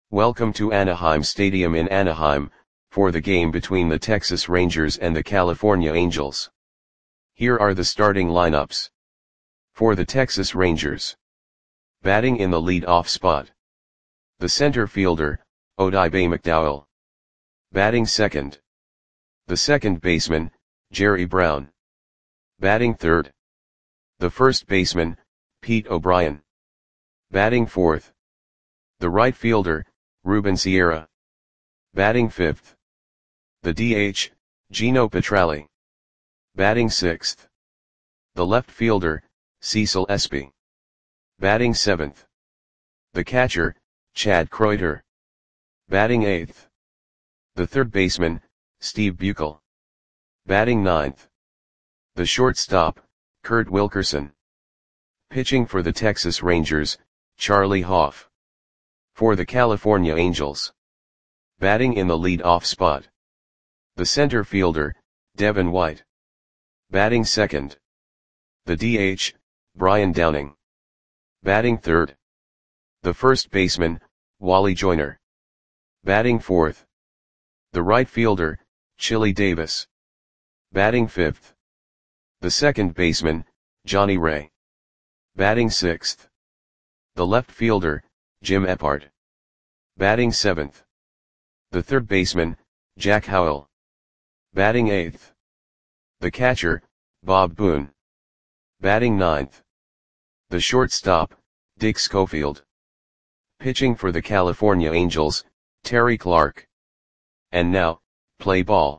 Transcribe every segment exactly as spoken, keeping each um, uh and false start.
Welcome to Anaheim Stadium in Anaheim, for the game between the Texas Rangers and the California Angels. Here are the starting lineups. For the Texas Rangers. Batting in the lead-off spot. The center fielder, Odibe McDowell. Batting second. The second baseman, Jerry Brown. Batting third. The first baseman, Pete O'Brien. Batting fourth. The right fielder, Ruben Sierra. Batting fifth. The D H, Gino Petralli. Batting sixth. The left fielder, Cecil Espy. Batting seventh. The catcher, Chad Kreuter. Batting eighth. The third baseman, Steve Buechel. Batting ninth. The shortstop, Kurt Wilkerson. Pitching for the Texas Rangers, Charlie Hoff. For the California Angels. Batting in the lead-off spot. The center fielder, Devin White. Batting second. The D H, Brian Downing. Batting third. The first baseman, Wally Joyner. Batting fourth. The right fielder, Chili Davis. Batting fifth. The second baseman, Johnny Ray. Batting sixth. The left fielder, Jim Eppard. Batting seventh. The third baseman, Jack Howell. Batting eighth. The catcher, Bob Boone. Batting ninth. The shortstop, Dick Schofield. Pitching for the California Angels, Terry Clark. And now, play ball.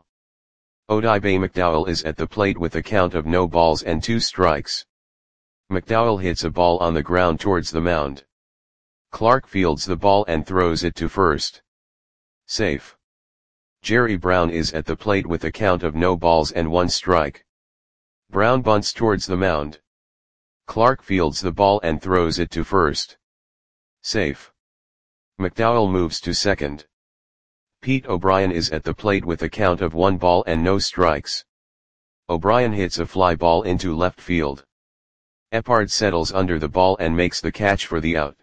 Odibe McDowell is at the plate with a count of no balls and two strikes. McDowell hits a ball on the ground towards the mound. Clark fields the ball and throws it to first. Safe. Jerry Brown is at the plate with a count of no balls and one strike. Brown bunts towards the mound. Clark fields the ball and throws it to first. Safe. McDowell moves to second. Pete O'Brien is at the plate with a count of one ball and no strikes. O'Brien hits a fly ball into left field. Eppard settles under the ball and makes the catch for the out.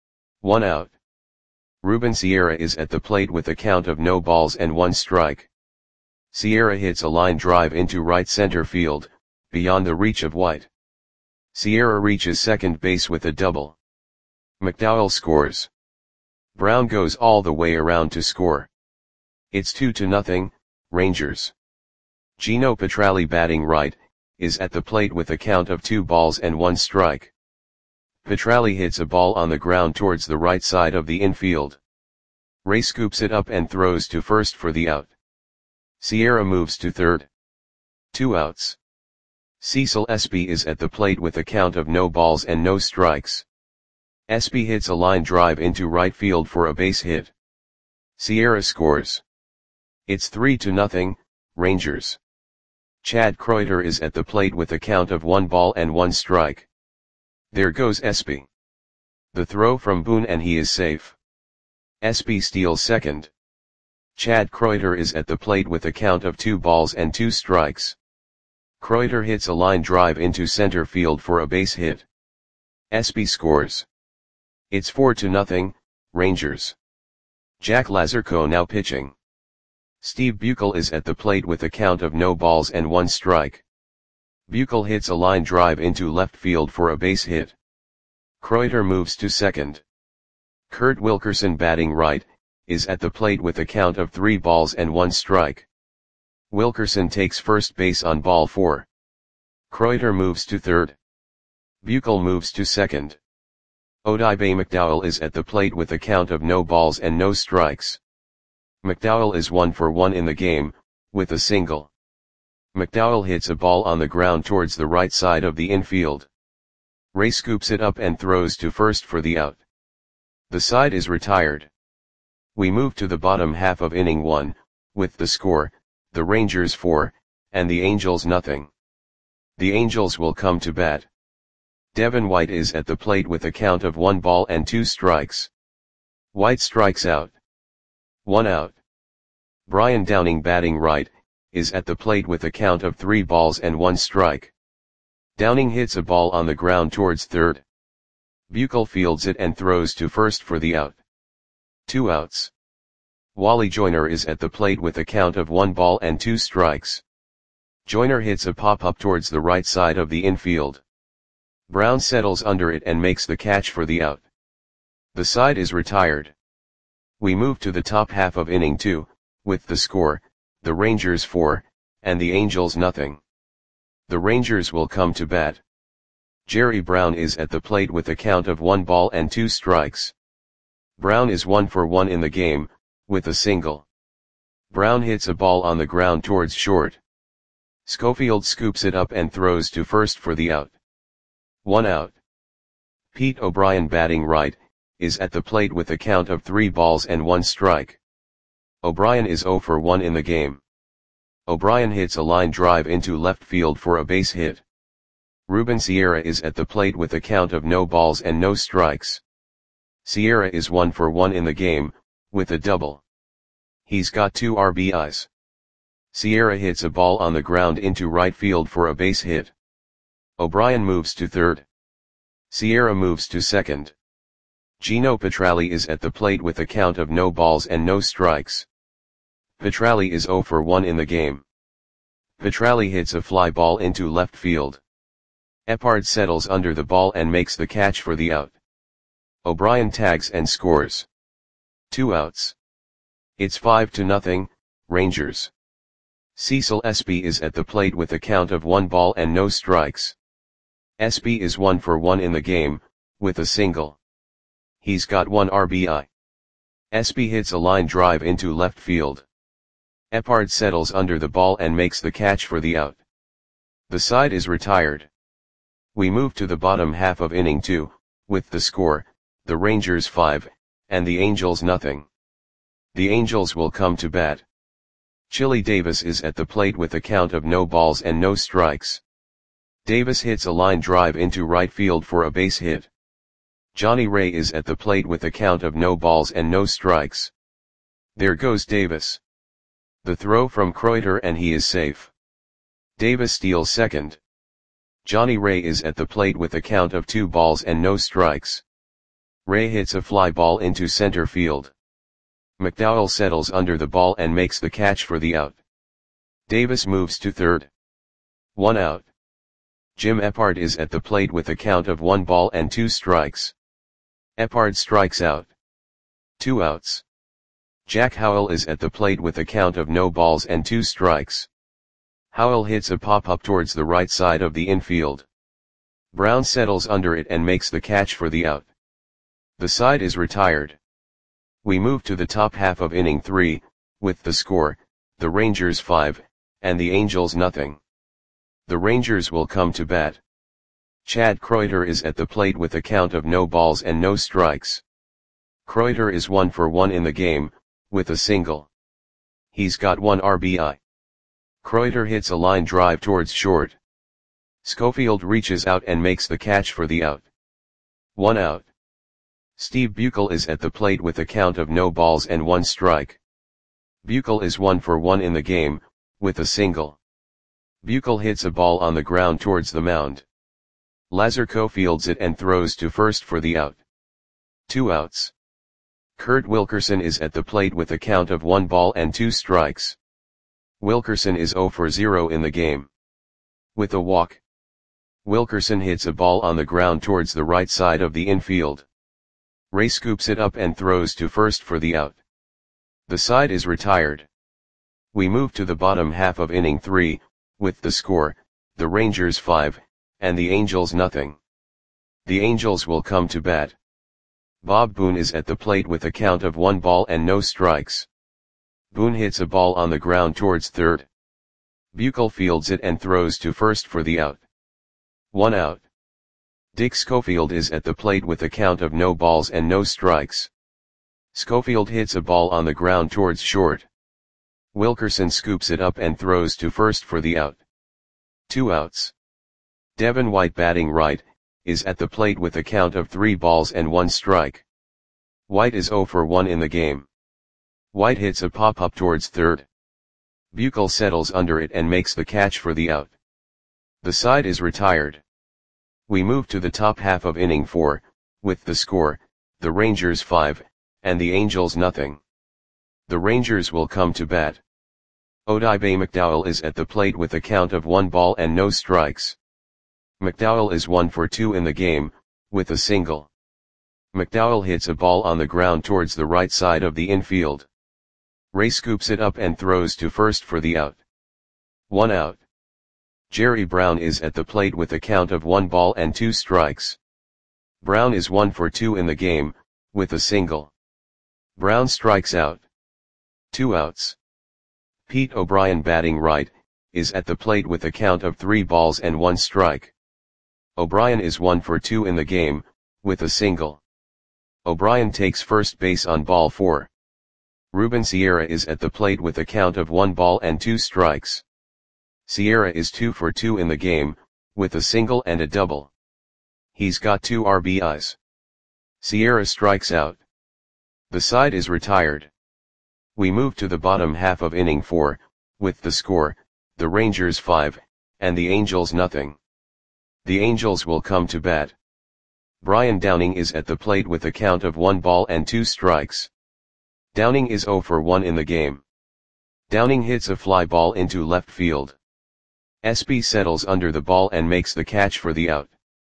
One out. Ruben Sierra is at the plate with a count of no balls and one strike. Sierra hits a line drive into right center field, beyond the reach of White. Sierra reaches second base with a double. McDowell scores. Brown goes all the way around to score. It's two to nothing, Rangers. Gino Petralli, batting right, is at the plate with a count of two balls and one strike. Petralli hits a ball on the ground towards the right side of the infield. Ray scoops it up and throws to first for the out. Sierra moves to third. Two outs. Cecil Espy is at the plate with a count of no balls and no strikes. Espy hits a line drive into right field for a base hit. Sierra scores. It's three to nothing, Rangers. Chad Kreuter is at the plate with a count of one ball and one strike. There goes Espy. The throw from Boone and he is safe. Espy steals second. Chad Kreuter is at the plate with a count of two balls and two strikes. Kreuter hits a line drive into center field for a base hit. Espy scores. It's four to nothing, Rangers. Jack Lazarko now pitching. Steve Buechel is at the plate with a count of no balls and one strike. Buechel hits a line drive into left field for a base hit. Kreuter moves to second. Kurt Wilkerson, batting right, is at the plate with a count of three balls and one strike. Wilkerson takes first base on ball four. Kreuter moves to third. Buechel moves to second. Odibe McDowell is at the plate with a count of no balls and no strikes. McDowell is one for one in the game, with a single. McDowell hits a ball on the ground towards the right side of the infield. Ray scoops it up and throws to first for the out. The side is retired. We move to the bottom half of inning one, with the score, the Rangers four, and the Angels nothing. The Angels will come to bat. Devin White is at the plate with a count of one ball and two strikes. White strikes out. One out. Brian Downing, batting right, is at the plate with a count of three balls and one strike. Downing hits a ball on the ground towards third. Buechel fields it and throws to first for the out. Two outs. Wally Joyner is at the plate with a count of one ball and two strikes. Joyner hits a pop-up towards the right side of the infield. Brown settles under it and makes the catch for the out. The side is retired. We move to the top half of inning two, with the score, the Rangers four, and the Angels nothing. The Rangers will come to bat. Jerry Brown is at the plate with a count of one ball and two strikes. Brown is one for one in the game, with a single. Brown hits a ball on the ground towards short. Schofield scoops it up and throws to first for the out. One out. Pete O'Brien, batting right, is at the plate with a count of three balls and one strike. O'Brien is zero for one in the game. O'Brien hits a line drive into left field for a base hit. Ruben Sierra is at the plate with a count of no balls and no strikes. Sierra is one for one in the game, with a double. He's got two R B Is. Sierra hits a ball on the ground into right field for a base hit. O'Brien moves to third. Sierra moves to second. Gino Petralli is at the plate with a count of no balls and no strikes. Petralli is zero for one in the game. Petralli hits a fly ball into left field. Eppard settles under the ball and makes the catch for the out. O'Brien tags and scores. Two outs. It's five to nothing, Rangers. Cecil Espy is at the plate with a count of one ball and no strikes. Espy is one for one in the game, with a single. He's got one R B I. Espy hits a line drive into left field. Eppard settles under the ball and makes the catch for the out. The side is retired. We move to the bottom half of inning two, with the score, the Rangers five, and the Angels nothing. The Angels will come to bat. Chili Davis is at the plate with a count of no balls and no strikes. Davis hits a line drive into right field for a base hit. Johnny Ray is at the plate with a count of no balls and no strikes. There goes Davis. The throw from Kreuter and he is safe. Davis steals second. Johnny Ray is at the plate with a count of two balls and no strikes. Ray hits a fly ball into center field. McDowell settles under the ball and makes the catch for the out. Davis moves to third. One out. Jim Eppard is at the plate with a count of one ball and two strikes. Eppard strikes out. Two outs. Jack Howell is at the plate with a count of no balls and two strikes. Howell hits a pop-up towards the right side of the infield. Brown settles under it and makes the catch for the out. The side is retired. We move to the top half of inning three, with the score, the Rangers five, and the Angels nothing. The Rangers will come to bat. Chad Kreuter is at the plate with a count of no balls and no strikes. Kreuter is one for one in the game, with a single. He's got one R B I. Kreuter hits a line drive towards short. Schofield reaches out and makes the catch for the out. One out. Steve Buechel is at the plate with a count of no balls and one strike. Buechel is one for one in the game, with a single. Buechel hits a ball on the ground towards the mound. Lazarco fields it and throws to first for the out. Two outs. Kurt Wilkerson is at the plate with a count of one ball and two strikes. Wilkerson is zero for zero in the game. With a walk. Wilkerson hits a ball on the ground towards the right side of the infield. Ray scoops it up and throws to first for the out. The side is retired. We move to the bottom half of inning three, with the score, the Rangers five, and the Angels nothing. The Angels will come to bat. Bob Boone is at the plate with a count of one ball and no strikes. Boone hits a ball on the ground towards third. Buechel fields it and throws to first for the out. One out. Dick Schofield is at the plate with a count of no balls and no strikes. Schofield hits a ball on the ground towards short. Wilkerson scoops it up and throws to first for the out. Two outs. Devin White, batting right, is at the plate with a count of three balls and one strike. White is zero for one in the game. White hits a pop-up towards third. Buechel settles under it and makes the catch for the out. The side is retired. We move to the top half of inning four, with the score, the Rangers five, and the Angels nothing. The Rangers will come to bat. Odibe McDowell is at the plate with a count of one ball and no strikes. McDowell is one for two in the game, with a single. McDowell hits a ball on the ground towards the right side of the infield. Ray scoops it up and throws to first for the out. One out. Jerry Brown is at the plate with a count of one ball and two strikes. Brown is one for two in the game, with a single. Brown strikes out. Two outs. Pete O'Brien, batting right, is at the plate with a count of three balls and one strike. O'Brien is one for two in the game, with a single. O'Brien takes first base on ball four. Ruben Sierra is at the plate with a count of one ball and two strikes. Sierra is two for two in the game, with a single and a double. He's got two R B Is. Sierra strikes out. The side is retired. We move to the bottom half of inning four, with the score, the Rangers five, and the Angels nothing. The Angels will come to bat. Brian Downing is at the plate with a count of one ball and two strikes. Downing is zero for one in the game. Downing hits a fly ball into left field. S B settles under the ball and makes the catch for the out.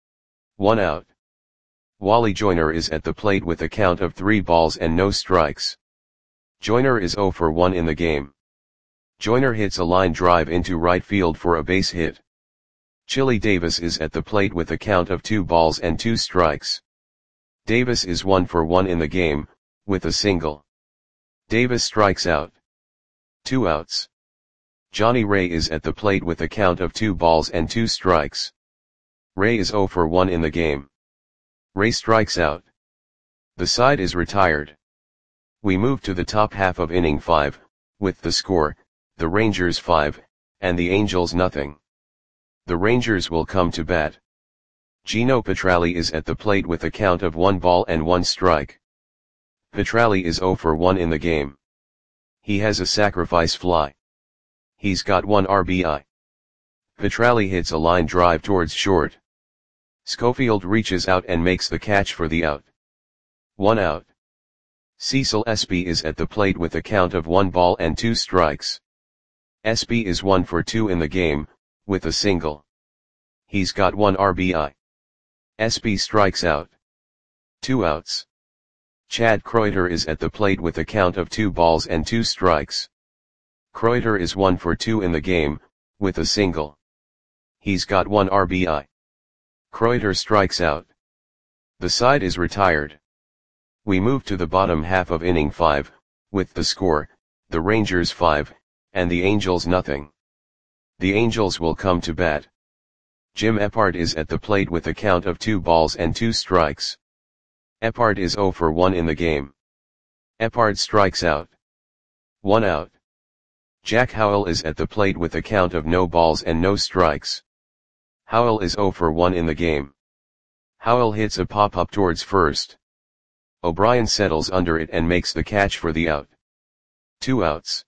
One out. Wally Joyner is at the plate with a count of three balls and no strikes. Joyner is zero for one in the game. Joyner hits a line drive into right field for a base hit. Chili Davis is at the plate with a count of two balls and two strikes. Davis is one for one in the game, with a single. Davis strikes out. Two outs. Johnny Ray is at the plate with a count of two balls and two strikes. Ray is zero for one in the game. Ray strikes out. The side is retired. We move to the top half of inning five, with the score, the Rangers five, and the Angels nothing. The Rangers will come to bat. Gino Petralli is at the plate with a count of one ball and one strike. Petralli is zero for one in the game. He has a sacrifice fly. He's got one R B I. Petralli hits a line drive towards short. Schofield reaches out and makes the catch for the out. One out. Cecil Espy is at the plate with a count of one ball and two strikes. Espy is one for two in the game, with a single. He's got one R B I. Espy strikes out. Two outs. Chad Kreuter is at the plate with a count of two balls and two strikes. Kreuter is one for two in the game, with a single. He's got one R B I. Kreuter strikes out. The side is retired. We move to the bottom half of inning five, with the score, the Rangers five, and the Angels nothing. The Angels will come to bat. Jim Eppard is at the plate with a count of two balls and two strikes. Eppard is zero for one in the game. Eppard strikes out. One out. Jack Howell is at the plate with a count of no balls and no strikes. Howell is zero for one in the game. Howell hits a pop-up towards first. O'Brien settles under it and makes the catch for the out. Two outs.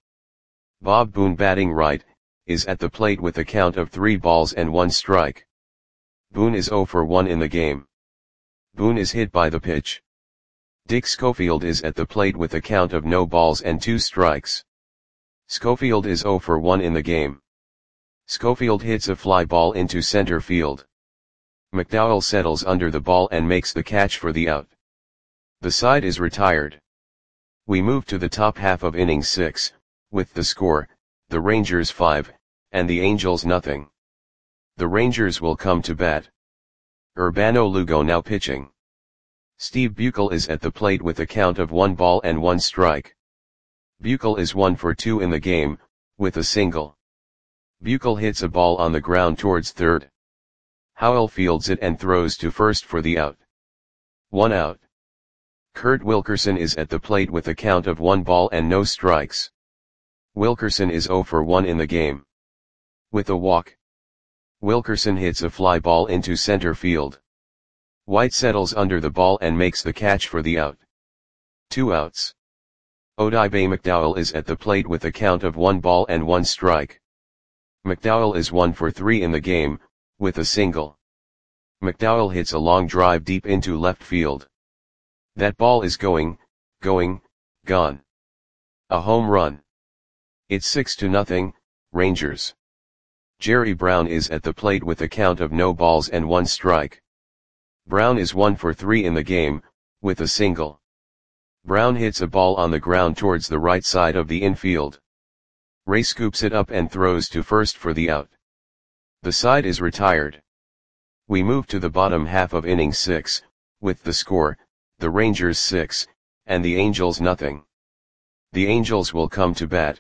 Bob Boone, batting right, is at the plate with a count of three balls and one strike. Boone is zero for one in the game. Boone is hit by the pitch. Dick Schofield is at the plate with a count of no balls and two strikes. Schofield is zero for one in the game. Schofield hits a fly ball into center field. McDowell settles under the ball and makes the catch for the out. The side is retired. We move to the top half of inning six, with the score, the Rangers five, and the Angels nothing. The Rangers will come to bat. Urbano Lugo now pitching. Steve Buechel is at the plate with a count of one ball and one strike. Buechel is one for two in the game, with a single. Buechel hits a ball on the ground towards third. Howell fields it and throws to first for the out. One out. Kurt Wilkerson is at the plate with a count of one ball and no strikes. Wilkerson is zero for one in the game. With a walk. Wilkerson hits a fly ball into center field. White settles under the ball and makes the catch for the out. Two outs. Odibe McDowell is at the plate with a count of one ball and one strike. McDowell is one for three in the game, with a single. McDowell hits a long drive deep into left field. That ball is going, going, gone. A home run. It's six to nothing, Rangers. Jerry Brown is at the plate with a count of no balls and one strike. Brown is one for three in the game, with a single. Brown hits a ball on the ground towards the right side of the infield. Ray scoops it up and throws to first for the out. The side is retired. We move to the bottom half of inning six, with the score, the Rangers six, and the Angels nothing. The Angels will come to bat.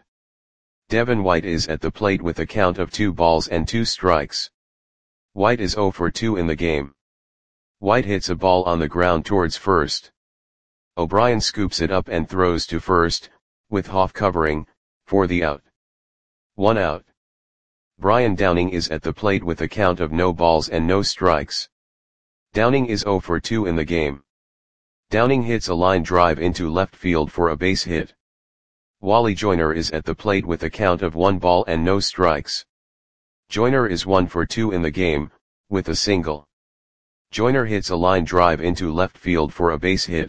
Devin White is at the plate with a count of two balls and two strikes. White is zero for two in the game. White hits a ball on the ground towards first. O'Brien scoops it up and throws to first, with Hoff covering, for the out. One out. Brian Downing is at the plate with a count of no balls and no strikes. Downing is zero for two in the game. Downing hits a line drive into left field for a base hit. Wally Joyner is at the plate with a count of one ball and no strikes. Joyner is one for two in the game, with a single. Joyner hits a line drive into left field for a base hit.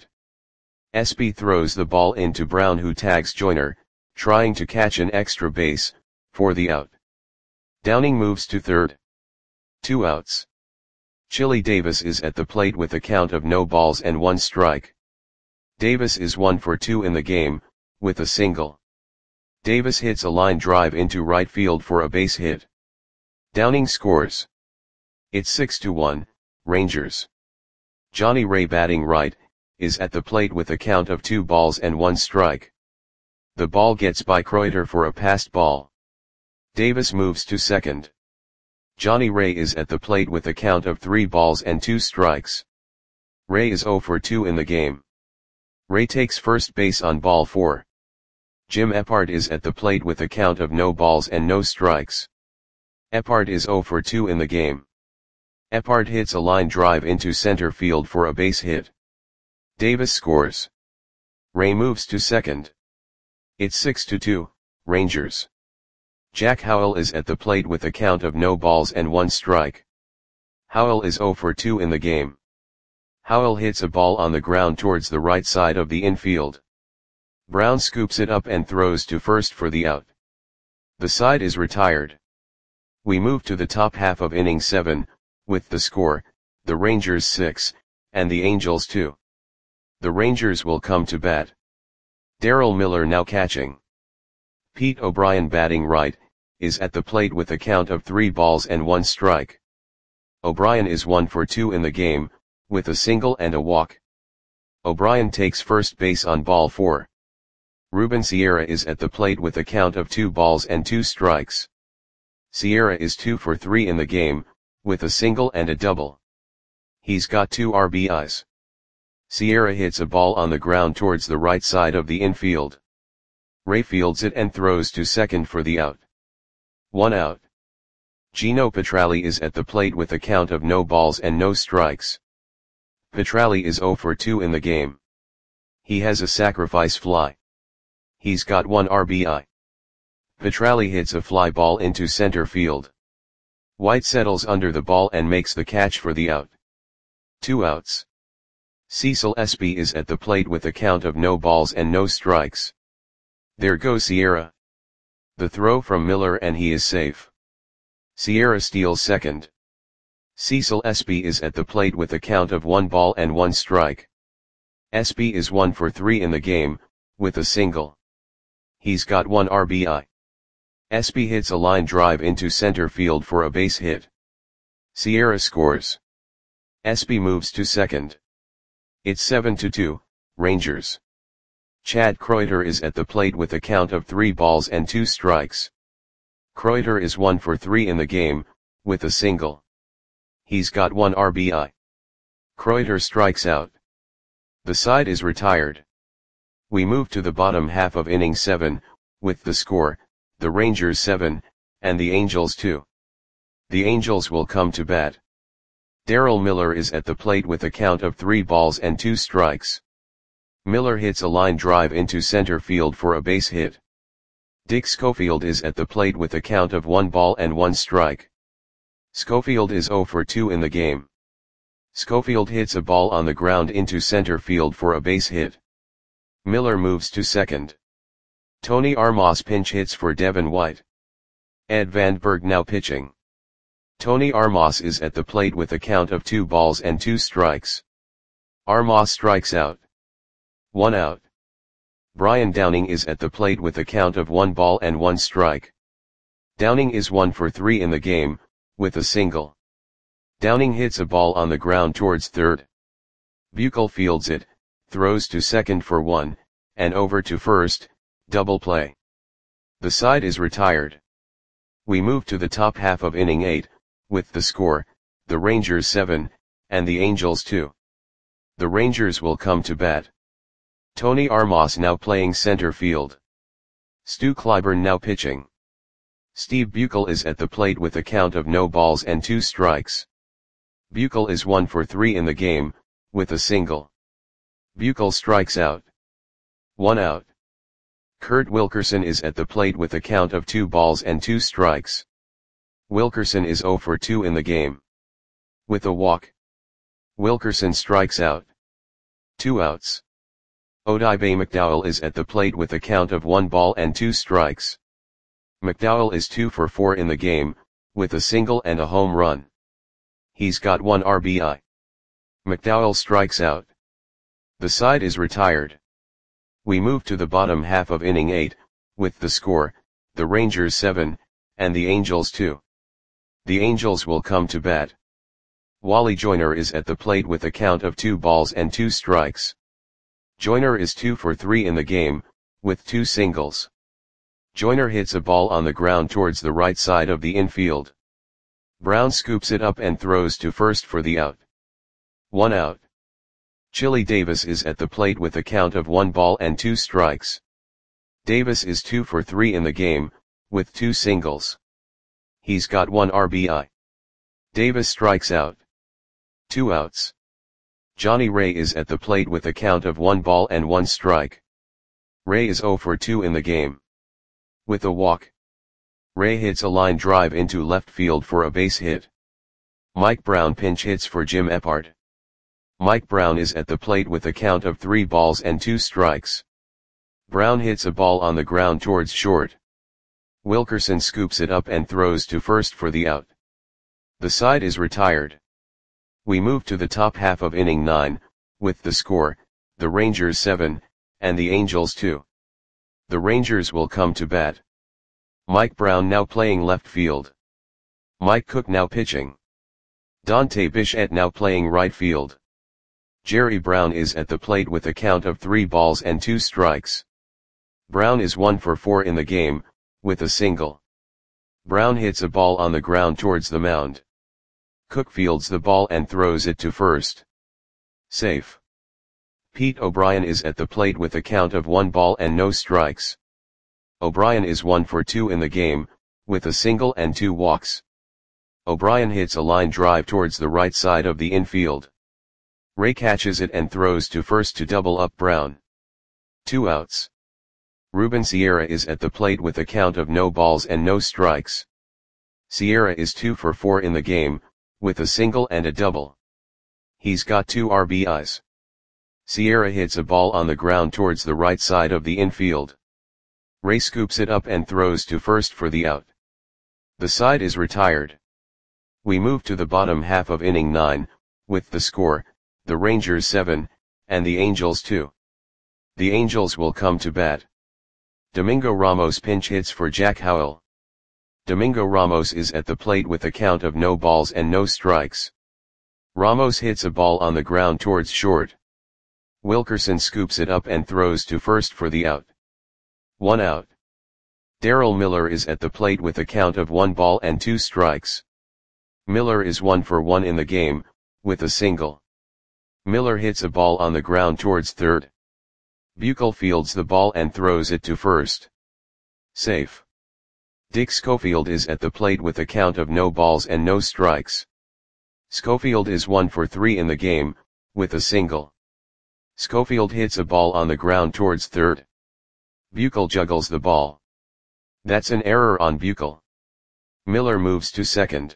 Espy throws the ball into Brown, who tags Joyner, trying to catch an extra base, for the out. Downing moves to third. Two outs. Chili Davis is at the plate with a count of no balls and one strike. Davis is one for two in the game, with a single. Davis hits a line drive into right field for a base hit. Downing scores. It's six to one, Rangers. Johnny Ray, batting right, is at the plate with a count of two balls and one strike. The ball gets by Kreuter for a passed ball. Davis moves to second. Johnny Ray is at the plate with a count of three balls and two strikes. Ray is zero for two in the game. Ray takes first base on ball four. Jim Eppard is at the plate with a count of no balls and no strikes. Eppard is zero for two in the game. Eppard hits a line drive into center field for a base hit. Davis scores. Ray moves to second. It's six to two, Rangers. Jack Howell is at the plate with a count of no balls and one strike. Howell is zero for two in the game. Howell hits a ball on the ground towards the right side of the infield. Brown scoops it up and throws to first for the out. The side is retired. We move to the top half of inning seven, with the score, the Rangers six, and the Angels two. The Rangers will come to bat. Darrell Miller now catching. Pete O'Brien, batting right, is at the plate with a count of three balls and one strike. O'Brien is one for two in the game, with a single and a walk. O'Brien takes first base on ball four. Ruben Sierra is at the plate with a count of two balls and two strikes. Sierra is two for three in the game, with a single and a double. He's got two R B Is. Sierra hits a ball on the ground towards the right side of the infield. Ray fields it and throws to second for the out. One out. Gino Petralli is at the plate with a count of no balls and no strikes. Petralli is zero for two in the game. He has a sacrifice fly. He's got one R B I. Petralli hits a fly ball into center field. White settles under the ball and makes the catch for the out. Two outs. Cecil Espy is at the plate with a count of no balls and no strikes. There goes Sierra. The throw from Miller and he is safe. Sierra steals second. Cecil Espy is at the plate with a count of one ball and one strike. Espy is one for three in the game, with a single. He's got one R B I. Espy hits a line drive into center field for a base hit. Sierra scores. Espy moves to second. It's seven to two, Rangers. Chad Kreuter is at the plate with a count of three balls and two strikes. Kreuter is one for three in the game, with a single. He's got one R B I. Kreuter strikes out. The side is retired. We move to the bottom half of inning seven, with the score, the Rangers seven, and the Angels two. The Angels will come to bat. Darrell Miller is at the plate with a count of three balls and two strikes. Miller hits a line drive into center field for a base hit. Dick Schofield is at the plate with a count of one ball and one strike. Schofield is zero for two in the game. Schofield hits a ball on the ground into center field for a base hit. Miller moves to second. Tony Armas pinch hits for Devin White. Ed Vandenberg now pitching. Tony Armas is at the plate with a count of two balls and two strikes. Armas strikes out. One out. Brian Downing is at the plate with a count of one ball and one strike. Downing is one for three in the game, with a single. Downing hits a ball on the ground towards third. Buechel fields it, throws to second for one, and over to first, double play. The side is retired. We move to the top half of inning eight, with the score, the Rangers seven, and the Angels two. The Rangers will come to bat. Tony Armas now playing center field. Stu Clyburn now pitching. Steve Buechel is at the plate with a count of no balls and two strikes. Buechel is one for three in the game, with a single. Buechel strikes out. One out. Kurt Wilkerson is at the plate with a count of two balls and two strikes. Wilkerson is zero for two in the game. With a walk. Wilkerson strikes out. Two outs. Odibe McDowell is at the plate with a count of one ball and two strikes. McDowell is two for four in the game, with a single and a home run. He's got one R B I. McDowell strikes out. The side is retired. We move to the bottom half of inning eight, with the score, the Rangers seven, and the Angels two. The Angels will come to bat. Wally Joyner is at the plate with a count of two balls and two strikes. Joyner is two for three in the game, with two singles. Joyner hits a ball on the ground towards the right side of the infield. Brown scoops it up and throws to first for the out. One out. Chili Davis is at the plate with a count of one ball and two strikes. Davis is two for three in the game, with two singles. He's got one R B I. Davis strikes out. Two outs. Johnny Ray is at the plate with a count of one ball and one strike. Ray is zero for two in the game. With a walk. Ray hits a line drive into left field for a base hit. Mike Brown pinch hits for Jim Eppard. Mike Brown is at the plate with a count of three balls and two strikes. Brown hits a ball on the ground towards short. Wilkerson scoops it up and throws to first for the out. The side is retired. We move to the top half of inning nine, with the score, the Rangers seven, and the Angels two. The Rangers will come to bat. Mike Brown now playing left field. Mike Cook now pitching. Dante Bichette now playing right field. Jerry Brown is at the plate with a count of three balls and two strikes. Brown is one for four in the game, with a single. Brown hits a ball on the ground towards the mound. Cook fields the ball and throws it to first. Safe. Pete O'Brien is at the plate with a count of one ball and no strikes. O'Brien is one for two in the game, with a single and two walks. O'Brien hits a line drive towards the right side of the infield. Ray catches it and throws to first to double up Brown. Two outs. Ruben Sierra is at the plate with a count of no balls and no strikes. Sierra is two for four in the game, with a single and a double. He's got two R B Is. Sierra hits a ball on the ground towards the right side of the infield. Ray scoops it up and throws to first for the out. The side is retired. We move to the bottom half of inning nine, with the score, the Rangers seven, and the Angels two. The Angels will come to bat. Domingo Ramos pinch hits for Jack Howell. Domingo Ramos is at the plate with a count of no balls and no strikes. Ramos hits a ball on the ground towards short. Wilkerson scoops it up and throws to first for the out. One out. Darryl Miller is at the plate with a count of one ball and two strikes. Miller is one for one in the game, with a single. Miller hits a ball on the ground towards third. Buechel fields the ball and throws it to first. Safe. Dick Schofield is at the plate with a count of no balls and no strikes. Schofield is one for three in the game, with a single. Schofield hits a ball on the ground towards third. Buechel juggles the ball. That's an error on Buechel. Miller moves to second.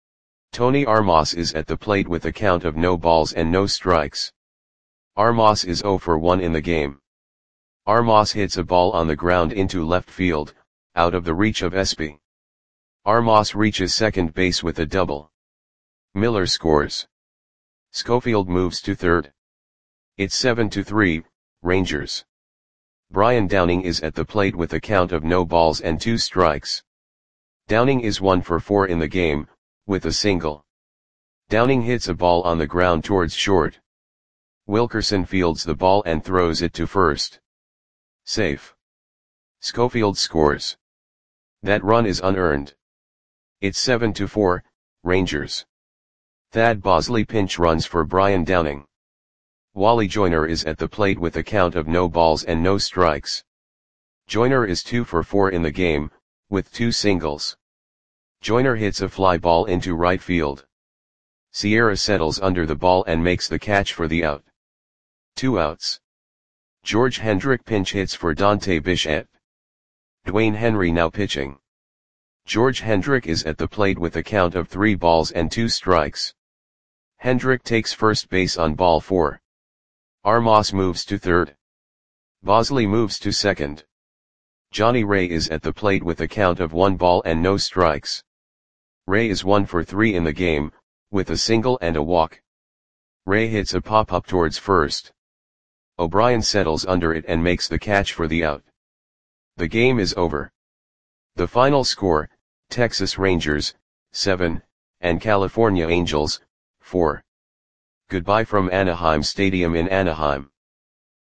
Tony Armas is at the plate with a count of no balls and no strikes. Armas is zero for one in the game. Armas hits a ball on the ground into left field, out of the reach of Espy. Armas reaches second base with a double. Miller scores. Schofield moves to third. It's seven to three, Rangers. Brian Downing is at the plate with a count of no balls and two strikes. Downing is one for four in the game, with a single. Downing hits a ball on the ground towards short. Wilkerson fields the ball and throws it to first. Safe. Schofield scores. That run is unearned. It's seven to four, Rangers. Thad Bosley pinch runs for Brian Downing. Wally Joyner is at the plate with a count of no balls and no strikes. Joyner is two for four in the game, with two singles. Joyner hits a fly ball into right field. Sierra settles under the ball and makes the catch for the out. Two outs. George Hendrick pinch hits for Dante Bichette. Dwayne Henry now pitching. George Hendrick is at the plate with a count of three balls and two strikes. Hendrick takes first base on ball four. Armas moves to third. Bosley moves to second. Johnny Ray is at the plate with a count of one ball and no strikes. Ray is one for three in the game, with a single and a walk. Ray hits a pop-up towards first. O'Brien settles under it and makes the catch for the out. The game is over. The final score, Texas Rangers, seven, and California Angels, four. Goodbye from Anaheim Stadium in Anaheim.